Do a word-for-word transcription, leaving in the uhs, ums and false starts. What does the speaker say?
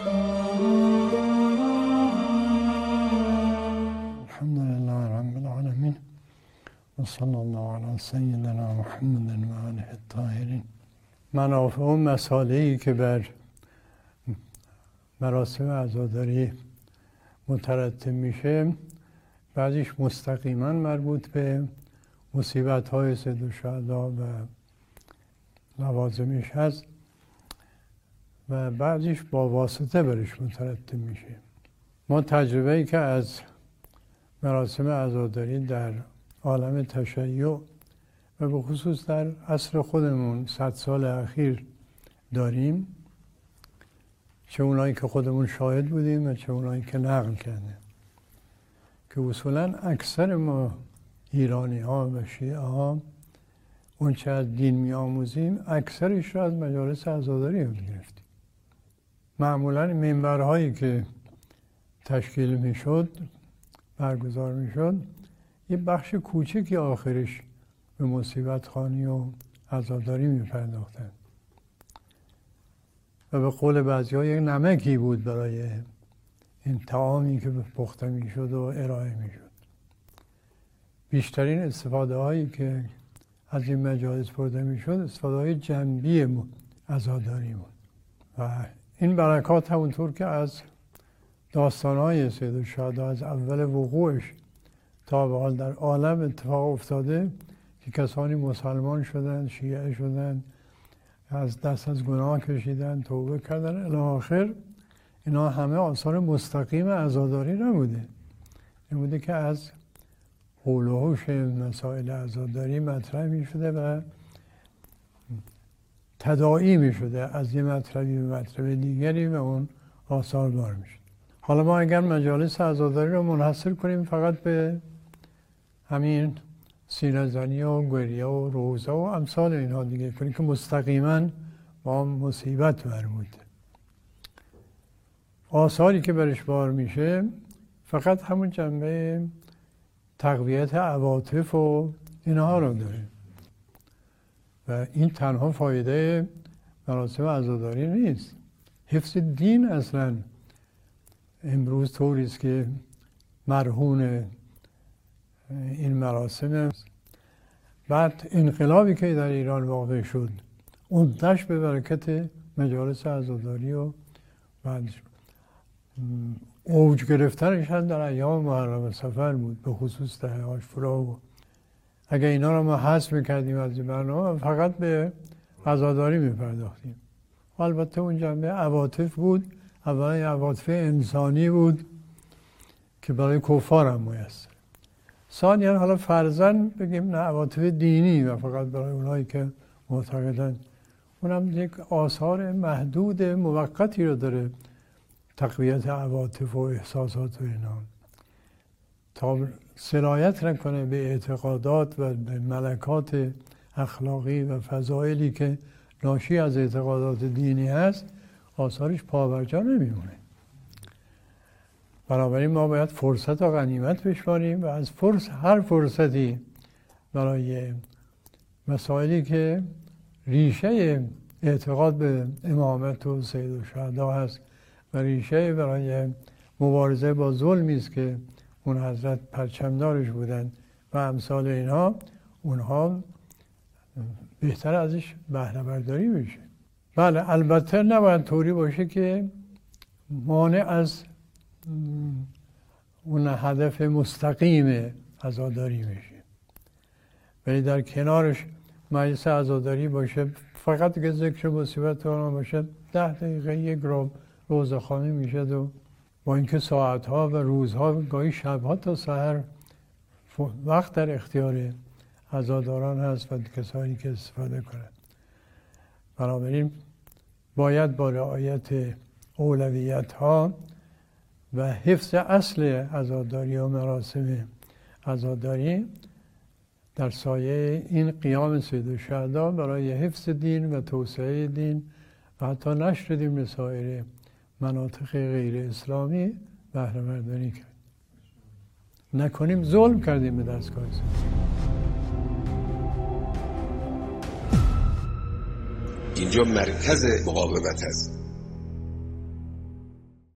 الحمدلله رب العالمین و صلی الله علی سیدنا محمد و آله الطاهرین. منافع و مصالحی که بر مراسم عزاداری مترتب میشه، بعضیش مستقیما مربوط به مصیبت‌های سید الشهدا و لوازمش هست و بعضیش با واسطه برش مترتب میشه. ما تجربه‌ای که از مراسم عزاداری در عالم تشیع و به خصوص در عصر خودمون صد سال اخیر داریم، چه اونایی که خودمون شاهد بودیم و چه اونایی که نقل کردیم، که اصولاً اکثر ما ایرانی ها و شیعه ها اون چه از دین می آموزیم اکثرش را از مجالس عزاداری یاد گرفتیم. معمولاً منبرهایی که تشکیل می شد، برگزار می شد، یه بخش کوچکی آخرش به مصیبت خوانی و عزاداری می پرداختن و به قول بعضی ها یک نمکی بود برای این طعامی که پخته می شد و ارائه می شد. بیشترین استفاده هایی که از این مجالس برده می شد استفاده های جنبی عزاداری بود و این برکات همونطور که از داستان های سید الشهدا از اول وقوعش تا به حال در عالم اتفاق افتاده که کسانی مسلمان شدند، شیعه شدند، از دست از گناه کشیدن، توبه کردن الی آخر، اینا همه آثار مستقیم عزاداری نبوده. این بوده که از حول و حوش مسائل عزاداری مطرح می شده و تداعی می شده از یه مطلبی به مطلب دیگری و اون آثار بار می شده. حالا ما اگر مجالس عزاداری رو منحصر کنیم فقط به همین سینه زنی و گریه و روزه و امثال اینها دیگه کنیم که مستقیما با مصیبت مربوطه، آثاری که برش بار میشه فقط همون جنبه تقویت عواطف و اینها رو داره و این تنها فایده مراسم عزاداری نیست. حفظ دین اصلا امروز طوری است که مرهون این مراسم. بعد انقلابی که در ایران واقع شد اونتش به برکت مجالس عزاداری و بعد اوج گرفتنش هم در ایام محرم صفر بود، به خصوص در عاشورا. و اگه اینا رو ما حذف میکردیم از این برنامه فقط به عزاداری میپرداختیم. البته اون جنبه عواطف بود، اولا عواطف انسانی بود که برای کفار هم میسر، ثانیاً حالا فرضاً بگیم نه عواطف دینی و فقط برای اونایی که معتقدن، اونم یک آثار محدود موقتی رو داره، تقویت عواطف و احساسات و اینا، تا سرایت نکنه به اعتقادات و به ملکات اخلاقی و فضائلی که ناشی از اعتقادات دینی هست، آثارش پابرجا نمیمونه. بنابراین ما باید فرصت و غنیمت بشماریم و از فرص هر فرصتی برای مسائلی که ریشه اعتقاد به امامت و سید الشهدا هست و ریشه برای مبارزه با ظلمی است که اون حضرت پرچمدارش بودن و امثال اینها، اونها بهتر ازش بهره برداری بشه. بله البته نباید طوری باشه که مانع از اون هدف مستقیم عزاداری میشه، ولی در کنارش مجلس عزاداری باشه، فقط که ذکر مصیبت ها باشه، ده دقیقه یک رو روزخوانی میشه و با اینکه ساعتها و روزها گاهی شبها تا سحر وقت در اختیار عزاداران هست و کسانی که استفاده کنند. بنابراین باید با رعایت اولویت ها و حفظ اصل عزاداری و مراسم عزاداری در سایه این قیام سید الشهدا برای حفظ دین و توسعه دین و حتی نشر دین به سایر مناطق غیر اسلامی بهره برداری کرد. نکنیم ظلم کردیم به دستگاه اسلامی. اینجا مرکز مقاومت است.